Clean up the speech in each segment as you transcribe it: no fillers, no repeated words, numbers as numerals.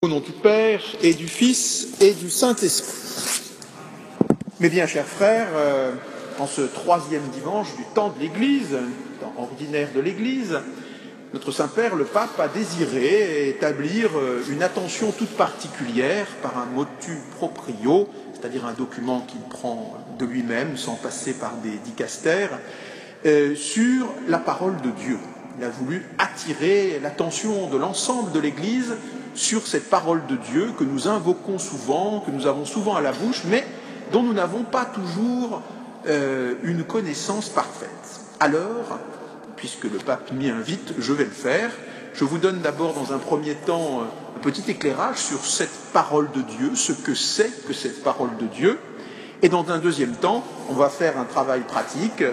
Au nom du Père, et du Fils, et du Saint-Esprit. Mes bien chers frères, en ce troisième dimanche du temps de l'Église, temps ordinaire de l'Église, notre Saint-Père, le Pape, a désiré établir une attention toute particulière par un motu proprio, c'est-à-dire un document qu'il prend de lui-même, sans passer par des dicastères, sur la parole de Dieu. Il a voulu attirer l'attention de l'ensemble de l'Église sur cette parole de Dieu que nous invoquons souvent, que nous avons souvent à la bouche, mais dont nous n'avons pas toujours une connaissance parfaite. Alors, puisque le pape m'y invite, je vais le faire. Je vous donne d'abord dans un premier temps un petit éclairage sur cette parole de Dieu, ce que c'est que cette parole de Dieu. Et dans un deuxième temps, on va faire un travail pratique.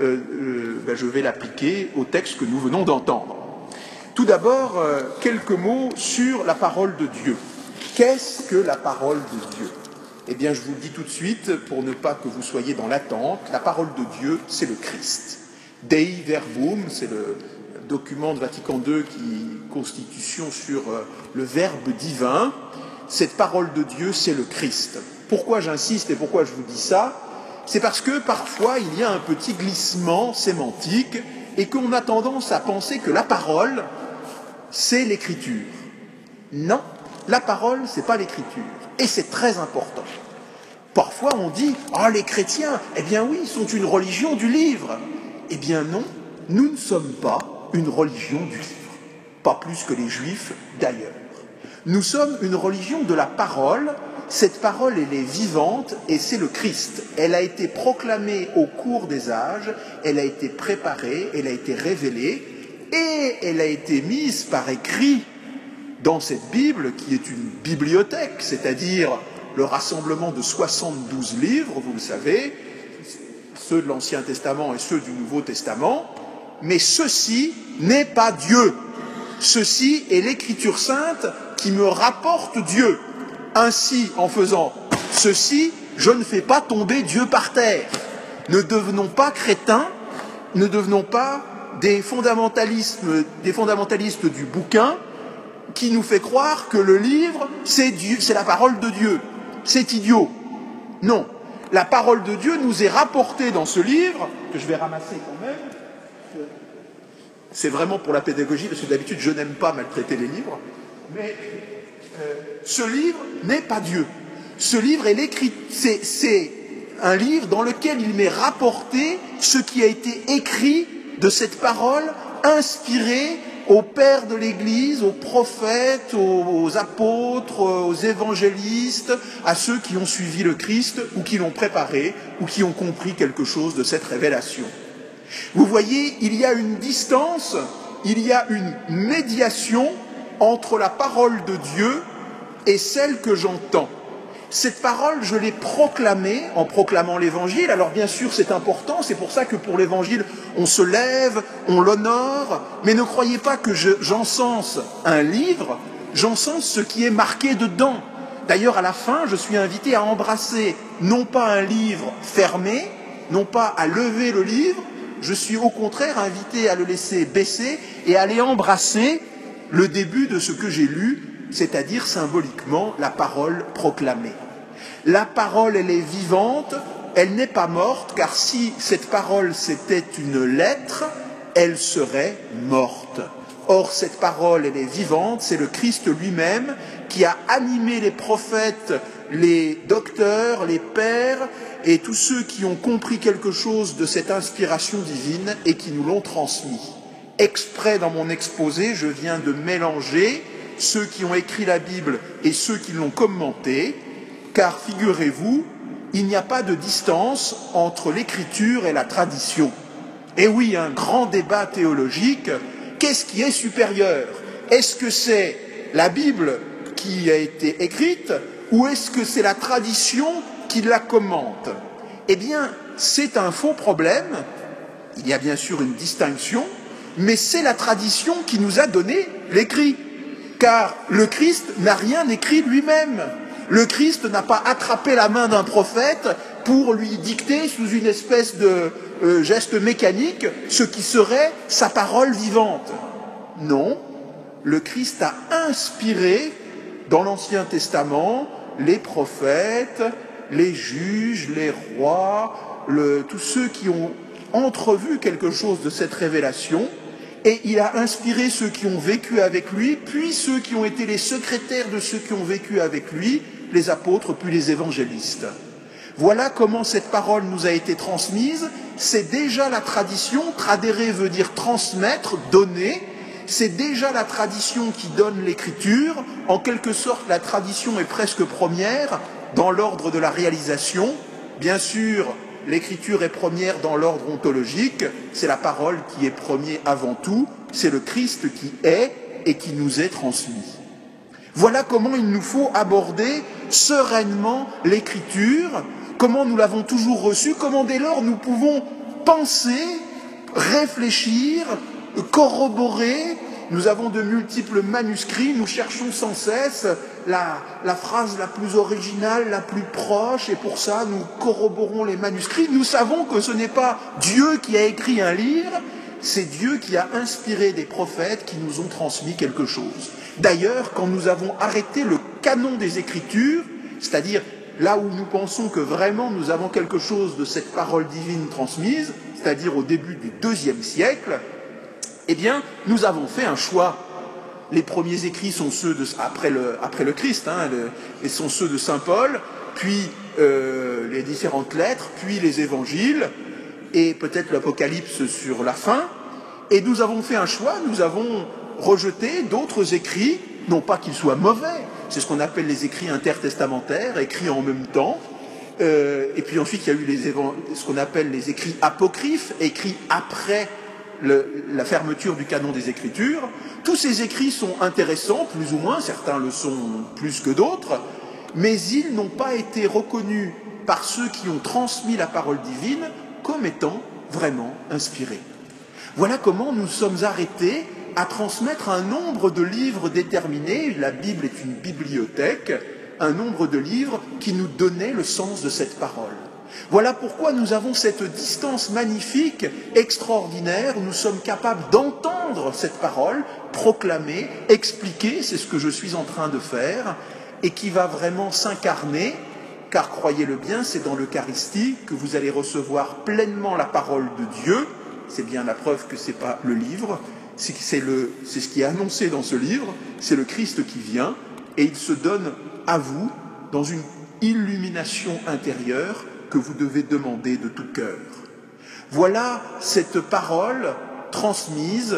Je vais l'appliquer au texte que nous venons d'entendre. Tout d'abord, quelques mots sur la parole de Dieu. Qu'est-ce que la parole de Dieu ? Eh bien, je vous le dis tout de suite, pour ne pas que vous soyez dans l'attente, la parole de Dieu, c'est le Christ. Dei Verbum, c'est le document de Vatican II qui constitution sur le Verbe divin. Cette parole de Dieu, c'est le Christ. Pourquoi j'insiste et pourquoi je vous dis ça ? C'est parce que parfois, il y a un petit glissement sémantique et qu'on a tendance à penser que la parole, c'est l'écriture. Non, la parole, c'est pas l'écriture. Et c'est très important. Parfois, on dit « Ah, les chrétiens, eh bien oui, ils sont une religion du livre. » Eh bien non, nous ne sommes pas une religion du livre. Pas plus que les juifs, d'ailleurs. Nous sommes une religion de la parole. Cette parole, elle est vivante et c'est le Christ. Elle a été proclamée au cours des âges, elle a été préparée, elle a été révélée et elle a été mise par écrit dans cette Bible qui est une bibliothèque, c'est-à-dire le rassemblement de 72 livres, vous le savez, ceux de l'Ancien Testament et ceux du Nouveau Testament, mais ceci n'est pas Dieu. Ceci est l'Écriture sainte qui me rapporte Dieu. Ainsi, en faisant ceci, je ne fais pas tomber Dieu par terre. Ne devenons pas crétins, ne devenons pas des fondamentalistes du bouquin qui nous fait croire que le livre, c'est la parole de Dieu. C'est idiot. Non. La parole de Dieu nous est rapportée dans ce livre, que je vais ramasser quand même. C'est vraiment pour la pédagogie, parce que d'habitude, je n'aime pas maltraiter les livres. Mais ce livre n'est pas Dieu. Ce livre est l'écrit. C'est un livre dans lequel il m'est rapporté ce qui a été écrit de cette parole inspirée aux pères de l'Église, aux prophètes, aux apôtres, aux évangélistes, à ceux qui ont suivi le Christ ou qui l'ont préparé ou qui ont compris quelque chose de cette révélation. Vous voyez, il y a une distance, il y a une médiation entre la parole de Dieu et celle que j'entends. Cette parole, je l'ai proclamée en proclamant l'Évangile. Alors bien sûr, c'est important, c'est pour ça que pour l'Évangile, on se lève, on l'honore, mais ne croyez pas que j'encense un livre, j'encense ce qui est marqué dedans. D'ailleurs, à la fin, je suis invité à embrasser non pas un livre fermé, non pas à lever le livre, je suis au contraire invité à le laisser baisser et à aller embrasser le début de ce que j'ai lu, c'est-à-dire symboliquement la parole proclamée. La parole, elle est vivante, elle n'est pas morte, car si cette parole c'était une lettre, elle serait morte. Or, cette parole, elle est vivante, c'est le Christ lui-même qui a animé les prophètes, les docteurs, les pères et tous ceux qui ont compris quelque chose de cette inspiration divine et qui nous l'ont transmis. Exprès dans mon exposé, je viens de mélanger ceux qui ont écrit la Bible et ceux qui l'ont commentée, car figurez-vous, il n'y a pas de distance entre l'écriture et la tradition. Et oui, un grand débat théologique, qu'est-ce qui est supérieur ? Est-ce que c'est la Bible qui a été écrite ou est-ce que c'est la tradition qui la commente ? Eh bien, c'est un faux problème, il y a bien sûr une distinction, mais c'est la tradition qui nous a donné l'écrit. Car le Christ n'a rien écrit lui-même. Le Christ n'a pas attrapé la main d'un prophète pour lui dicter sous une espèce de geste mécanique ce qui serait sa parole vivante. Non, le Christ a inspiré Dans l'Ancien Testament, les prophètes, les juges, les rois, tous ceux qui ont entrevu quelque chose de cette révélation, et il a inspiré ceux qui ont vécu avec lui, puis ceux qui ont été les secrétaires de ceux qui ont vécu avec lui, les apôtres, puis les évangélistes. Voilà comment cette parole nous a été transmise. C'est déjà la tradition, tradere veut dire transmettre, donner. C'est déjà la tradition qui donne l'écriture. En quelque sorte, la tradition est presque première dans l'ordre de la réalisation. Bien sûr, l'écriture est première dans l'ordre ontologique. C'est la parole qui est premier avant tout. C'est le Christ qui est et qui nous est transmis. Voilà comment il nous faut aborder sereinement l'écriture, comment nous l'avons toujours reçue, comment dès lors nous pouvons penser, réfléchir, corroborer. Nous avons de multiples manuscrits, nous cherchons sans cesse la phrase la plus originale, la plus proche, et pour ça nous corroborons les manuscrits. Nous savons que ce n'est pas Dieu qui a écrit un livre, c'est Dieu qui a inspiré des prophètes qui nous ont transmis quelque chose. D'ailleurs, quand nous avons arrêté le canon des Écritures, c'est-à-dire là où nous pensons que vraiment nous avons quelque chose de cette parole divine transmise, c'est-à-dire au début du IIe siècle, eh bien, nous avons fait un choix. Les premiers écrits sont ceux après le Christ, et sont ceux de saint Paul, puis les différentes lettres, puis les évangiles, et peut-être l'Apocalypse sur la fin. Et nous avons fait un choix, nous avons rejeté d'autres écrits, non pas qu'ils soient mauvais, c'est ce qu'on appelle les écrits intertestamentaires, écrits en même temps. Et puis ensuite, il y a eu ce qu'on appelle les écrits apocryphes, écrits après la fermeture du canon des Écritures. Tous ces écrits sont intéressants, plus ou moins, certains le sont plus que d'autres, mais ils n'ont pas été reconnus par ceux qui ont transmis la parole divine comme étant vraiment inspirés. Voilà comment nous sommes arrêtés à transmettre un nombre de livres déterminés. La Bible est une bibliothèque, un nombre de livres qui nous donnaient le sens de cette parole. Voilà pourquoi nous avons cette distance magnifique, extraordinaire, où nous sommes capables d'entendre cette parole proclamée, expliquée, c'est ce que je suis en train de faire, et qui va vraiment s'incarner, car croyez-le bien, c'est dans l'Eucharistie que vous allez recevoir pleinement la parole de Dieu. C'est bien la preuve que ce n'est pas le livre, c'est ce qui est annoncé dans ce livre, c'est le Christ qui vient, et il se donne à vous dans une illumination intérieure que vous devez demander de tout cœur. Voilà cette parole transmise,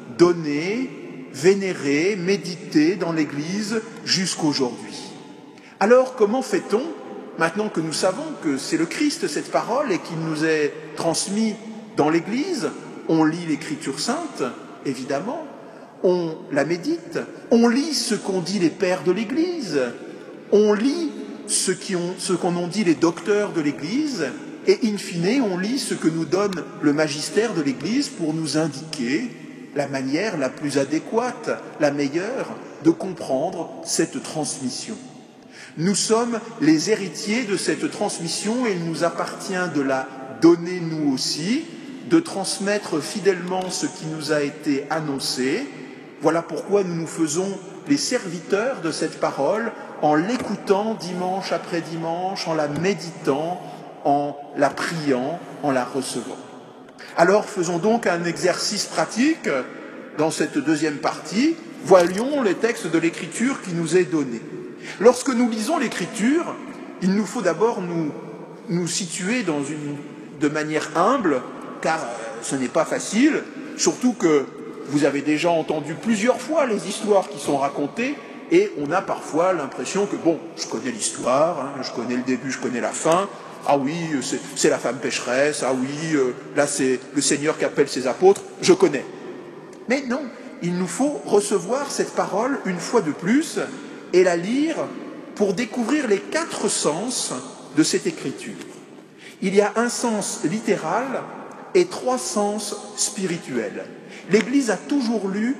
donnée, vénérée, méditée dans l'Église jusqu'aujourd'hui. Alors comment fait-on, maintenant que nous savons que c'est le Christ cette parole et qu'il nous est transmis dans l'Église? On lit l'Écriture sainte, évidemment, on la médite, on lit ce qu'ont dit les pères de l'Église, on lit ce qu'en ont dit les docteurs de l'Église, et in fine, on lit ce que nous donne le magistère de l'Église pour nous indiquer la manière la plus adéquate, la meilleure, de comprendre cette transmission. Nous sommes les héritiers de cette transmission et il nous appartient de la donner nous aussi, de transmettre fidèlement ce qui nous a été annoncé. Voilà pourquoi nous nous faisons les serviteurs de cette parole en l'écoutant dimanche après dimanche, en la méditant, en la priant, en la recevant. Alors faisons donc un exercice pratique dans cette deuxième partie. Voyons les textes de l'Écriture qui nous est donné. Lorsque nous lisons l'Écriture, il nous faut d'abord nous situer de manière humble, car ce n'est pas facile, surtout que vous avez déjà entendu plusieurs fois les histoires qui sont racontées, et on a parfois l'impression que, bon, je connais l'histoire, je connais le début, je connais la fin, ah oui, c'est la femme pécheresse, ah oui, là c'est le Seigneur qui appelle ses apôtres, je connais. Mais non, il nous faut recevoir cette parole une fois de plus et la lire pour découvrir les 4 sens de cette écriture. Il y a un sens littéral et 3 sens spirituels. L'Église a toujours lu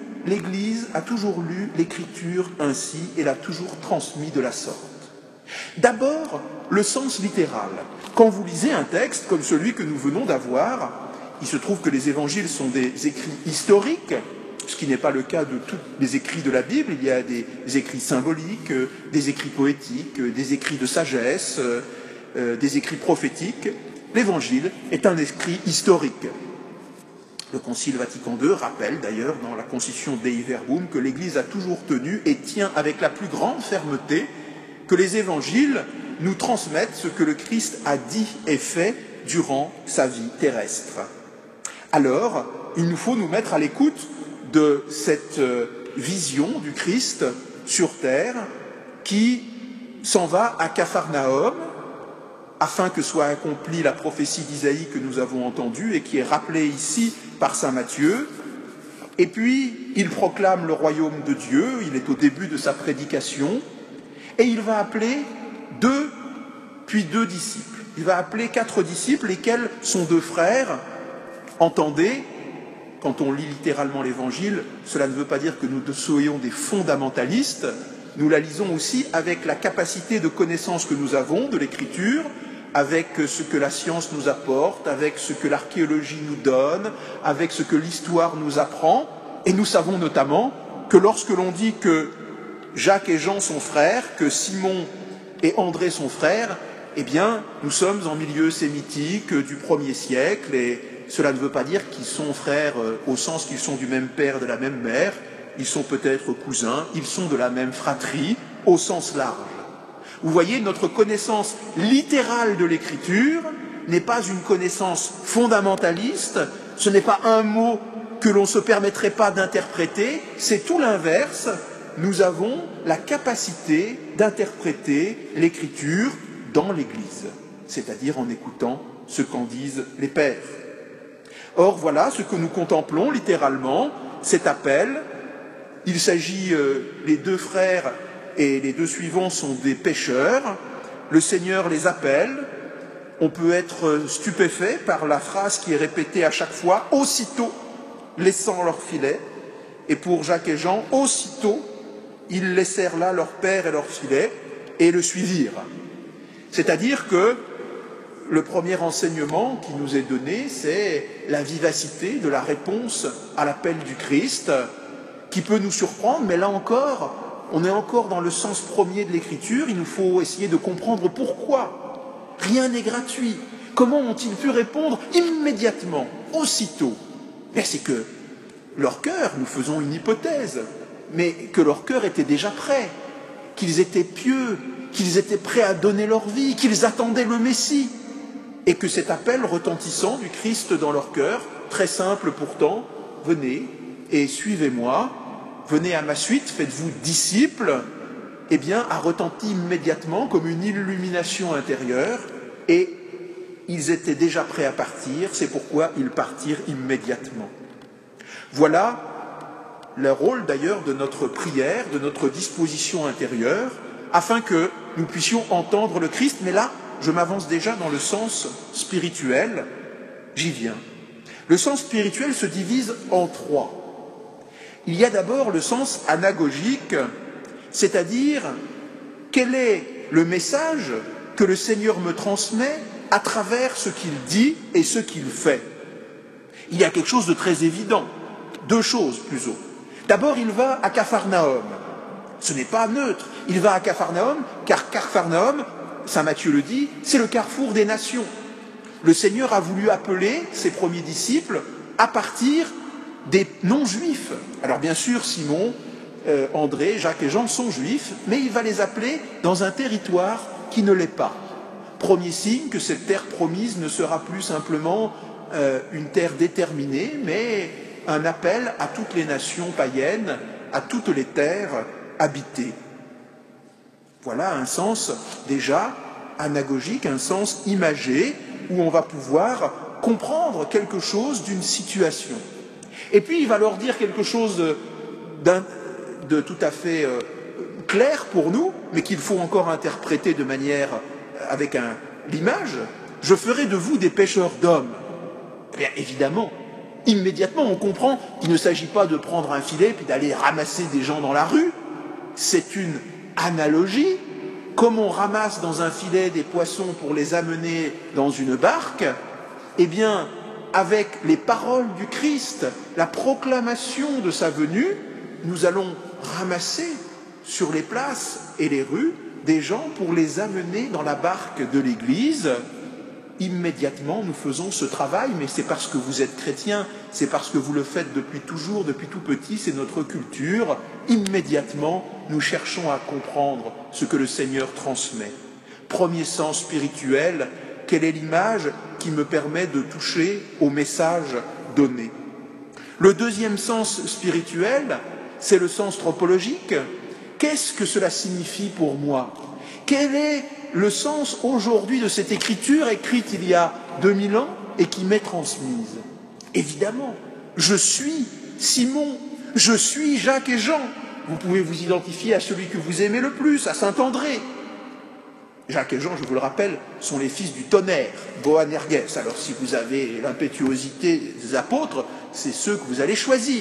l'Écriture ainsi et l'a toujours transmis de la sorte. D'abord, le sens littéral. Quand vous lisez un texte comme celui que nous venons d'avoir, il se trouve que les évangiles sont des écrits historiques, ce qui n'est pas le cas de tous les écrits de la Bible. Il y a des écrits symboliques, des écrits poétiques, des écrits de sagesse, des écrits prophétiques. L'Évangile est un écrit historique. Le Concile Vatican II rappelle d'ailleurs dans la Constitution Dei Verbum que l'Église a toujours tenu et tient avec la plus grande fermeté que les Évangiles nous transmettent ce que le Christ a dit et fait durant sa vie terrestre. Alors, il nous faut nous mettre à l'écoute de cette vision du Christ sur terre qui s'en va à Capharnaüm afin que soit accomplie la prophétie d'Isaïe que nous avons entendue et qui est rappelée ici par saint Matthieu. Et puis, il proclame le royaume de Dieu, il est au début de sa prédication, et il va appeler 2 disciples. Il va appeler 4 disciples, lesquels sont 2 frères. Entendez, quand on lit littéralement l'Évangile, cela ne veut pas dire que nous soyons des fondamentalistes, nous la lisons aussi avec la capacité de connaissance que nous avons de l'Écriture, avec ce que la science nous apporte, avec ce que l'archéologie nous donne, avec ce que l'histoire nous apprend, et nous savons notamment que lorsque l'on dit que Jacques et Jean sont frères, que Simon et André sont frères, eh bien, nous sommes en milieu sémitique du 1er siècle, et cela ne veut pas dire qu'ils sont frères au sens qu'ils sont du même père, de la même mère, ils sont peut-être cousins, ils sont de la même fratrie, au sens large. Vous voyez, notre connaissance littérale de l'Écriture n'est pas une connaissance fondamentaliste, ce n'est pas un mot que l'on ne se permettrait pas d'interpréter, c'est tout l'inverse. Nous avons la capacité d'interpréter l'Écriture dans l'Église, c'est-à-dire en écoutant ce qu'en disent les pères. Or, voilà ce que nous contemplons littéralement, cet appel. Il s'agit, les 2 frères et les 2 suivants sont des pêcheurs. Le Seigneur les appelle. On peut être stupéfait par la phrase qui est répétée à chaque fois, aussitôt laissant leur filet. Et pour Jacques et Jean, aussitôt, ils laissèrent là leur père et leur filet et le suivirent. C'est-à-dire que le premier enseignement qui nous est donné, c'est la vivacité de la réponse à l'appel du Christ, qui peut nous surprendre, mais là encore, on est encore dans le sens premier de l'Écriture, il nous faut essayer de comprendre pourquoi. Rien n'est gratuit. Comment ont-ils pu répondre immédiatement, aussitôt? Mais c'est que leur cœur, nous faisons une hypothèse, mais que leur cœur était déjà prêt, qu'ils étaient pieux, qu'ils étaient prêts à donner leur vie, qu'ils attendaient le Messie, et que cet appel retentissant du Christ dans leur cœur, très simple pourtant, venez et suivez-moi, venez à ma suite, faites-vous disciples, eh bien, a retenti immédiatement comme une illumination intérieure, et ils étaient déjà prêts à partir, c'est pourquoi ils partirent immédiatement. Voilà le rôle d'ailleurs de notre prière, de notre disposition intérieure, afin que nous puissions entendre le Christ, mais là, je m'avance déjà dans le sens spirituel, j'y viens. Le sens spirituel se divise en 3. Il y a d'abord le sens anagogique, c'est-à-dire quel est le message que le Seigneur me transmet à travers ce qu'il dit et ce qu'il fait. Il y a quelque chose de très évident, 2 choses plutôt. D'abord, il va à Capharnaüm. Ce n'est pas neutre, il va à Capharnaüm, car Capharnaüm, saint Matthieu le dit, c'est le carrefour des nations. Le Seigneur a voulu appeler ses premiers disciples à partir des non-juifs. Alors bien sûr, Simon, André, Jacques et Jean sont juifs, mais il va les appeler dans un territoire qui ne l'est pas. Premier signe que cette terre promise ne sera plus simplement une terre déterminée, mais un appel à toutes les nations païennes, à toutes les terres habitées. Voilà un sens déjà anagogique, un sens imagé, où on va pouvoir comprendre quelque chose d'une situation. Et puis il va leur dire quelque chose de tout à fait clair pour nous, mais qu'il faut encore interpréter de manière avec l'image. Je ferai de vous des pêcheurs d'hommes. Bien évidemment, immédiatement on comprend qu'il ne s'agit pas de prendre un filet puis d'aller ramasser des gens dans la rue. C'est une analogie. Comme on ramasse dans un filet des poissons pour les amener dans une barque, eh bien, avec les paroles du Christ, la proclamation de sa venue, nous allons ramasser sur les places et les rues des gens pour les amener dans la barque de l'Église. Immédiatement, nous faisons ce travail, mais c'est parce que vous êtes chrétiens, c'est parce que vous le faites depuis toujours, depuis tout petit, c'est notre culture. Immédiatement, nous cherchons à comprendre ce que le Seigneur transmet. Premier sens spirituel, quelle est l'image qui me permet de toucher au message donné? Le deuxième sens spirituel, c'est le sens tropologique. Qu'est-ce que cela signifie pour moi? Quel est le sens aujourd'hui de cette écriture écrite il y a 2000 ans et qui m'est transmise? Évidemment, je suis Simon, je suis Jacques et Jean. Vous pouvez vous identifier à celui que vous aimez le plus, à saint André. Jacques et Jean, je vous le rappelle, sont les fils du tonnerre, Boanerges. Alors si vous avez l'impétuosité des apôtres, c'est ceux que vous allez choisir.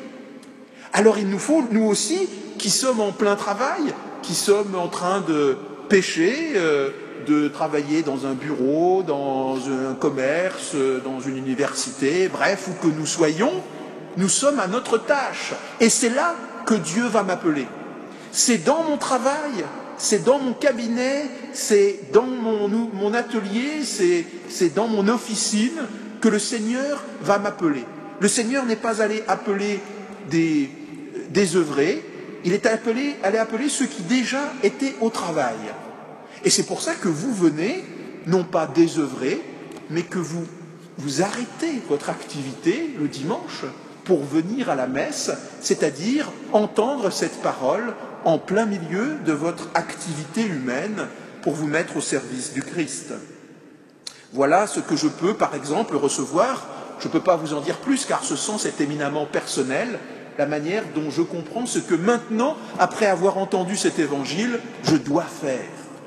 Alors il nous faut, nous aussi, qui sommes en plein travail, qui sommes en train de pêcher, de travailler dans un bureau, dans un commerce, dans une université, bref, où que nous soyons, nous sommes à notre tâche. Et c'est là que Dieu va m'appeler. C'est dans mon travail, c'est dans mon cabinet, c'est dans mon atelier, c'est dans mon officine que le Seigneur va m'appeler. Le Seigneur n'est pas allé appeler des désœuvrés, il est allé appeler ceux qui déjà étaient au travail. Et c'est pour ça que vous venez, non pas désœuvrés, mais que vous arrêtez votre activité le dimanche pour venir à la messe, c'est-à-dire entendre cette parole en plein milieu de votre activité humaine pour vous mettre au service du Christ. Voilà ce que je peux, par exemple, recevoir. Je ne peux pas vous en dire plus, car ce sens est éminemment personnel, la manière dont je comprends ce que maintenant, après avoir entendu cet évangile, je dois faire.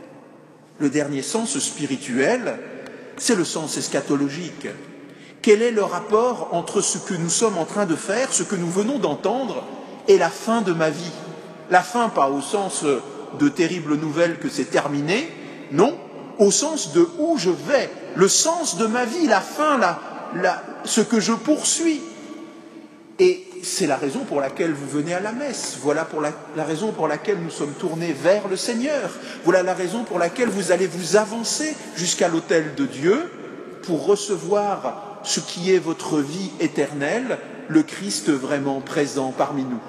Le dernier sens spirituel, c'est le sens eschatologique. Quel est le rapport entre ce que nous sommes en train de faire, ce que nous venons d'entendre, et la fin de ma vie? La fin, pas au sens de terribles nouvelles que c'est terminé, non, au sens de où je vais, le sens de ma vie, la fin, ce que je poursuis. Et c'est la raison pour laquelle vous venez à la messe. Voilà la raison pour laquelle nous sommes tournés vers le Seigneur. Voilà la raison pour laquelle vous allez vous avancer jusqu'à l'autel de Dieu pour recevoir ce qui est votre vie éternelle, le Christ vraiment présent parmi nous.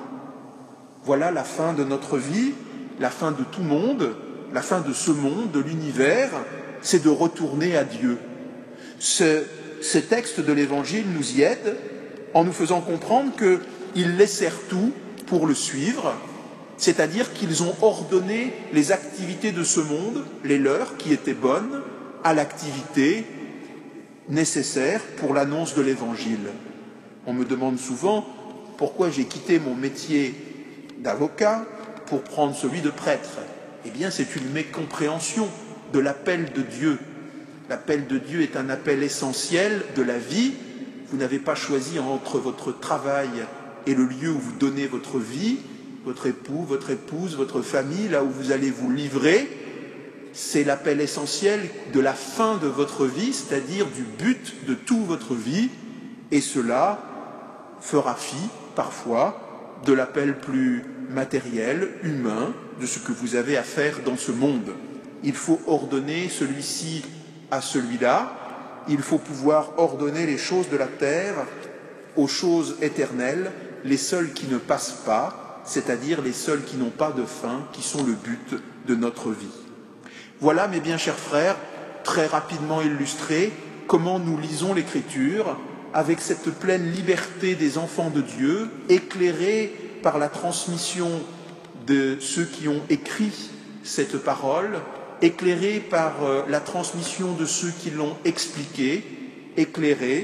Voilà la fin de notre vie, la fin de tout monde, la fin de ce monde, de l'univers, c'est de retourner à Dieu. Ces textes de l'Évangile nous y aident en nous faisant comprendre qu'ils laissèrent tout pour le suivre, c'est-à-dire qu'ils ont ordonné les activités de ce monde, les leurs qui étaient bonnes, à l'activité nécessaire pour l'annonce de l'Évangile. On me demande souvent pourquoi j'ai quitté mon métier d'avocat pour prendre celui de prêtre. Eh bien, c'est une mécompréhension de l'appel de Dieu. L'appel de Dieu est un appel essentiel de la vie. Vous n'avez pas choisi entre votre travail et le lieu où vous donnez votre vie, votre époux, votre épouse, votre famille, là où vous allez vous livrer. C'est l'appel essentiel de la fin de votre vie, c'est-à-dire du but de toute votre vie, et cela fera fi, parfois, de l'appel plus matériel, humain, de ce que vous avez à faire dans ce monde. Il faut ordonner celui-ci à celui-là, il faut pouvoir ordonner les choses de la terre aux choses éternelles, les seules qui ne passent pas, c'est-à-dire les seules qui n'ont pas de fin, qui sont le but de notre vie. Voilà, mes bien chers frères, très rapidement illustré, comment nous lisons l'Écriture avec cette pleine liberté des enfants de Dieu, éclairés par la transmission de ceux qui ont écrit cette parole, éclairés par la transmission de ceux qui l'ont expliquée, éclairés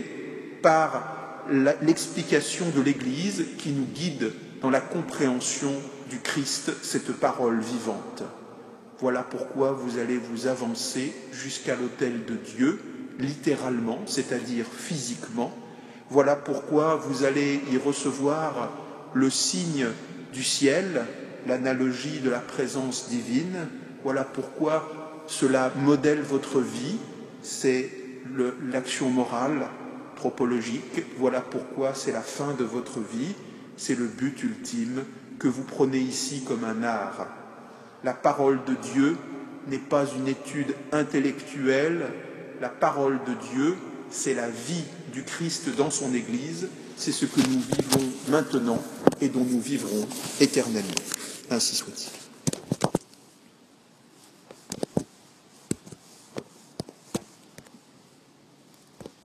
par l'explication de l'Église qui nous guide dans la compréhension du Christ, cette parole vivante. Voilà pourquoi vous allez vous avancer jusqu'à l'autel de Dieu, littéralement, c'est-à-dire physiquement. Voilà pourquoi vous allez y recevoir le signe du ciel, l'analogie de la présence divine. Voilà pourquoi cela modèle votre vie, c'est l'action morale, anthropologique. Voilà pourquoi c'est la fin de votre vie, c'est le but ultime que vous prenez ici comme un art. La parole de Dieu n'est pas une étude intellectuelle, la parole de Dieu, c'est la vie du Christ dans son Église, c'est ce que nous vivons maintenant et dont nous vivrons éternellement. Ainsi soit-il.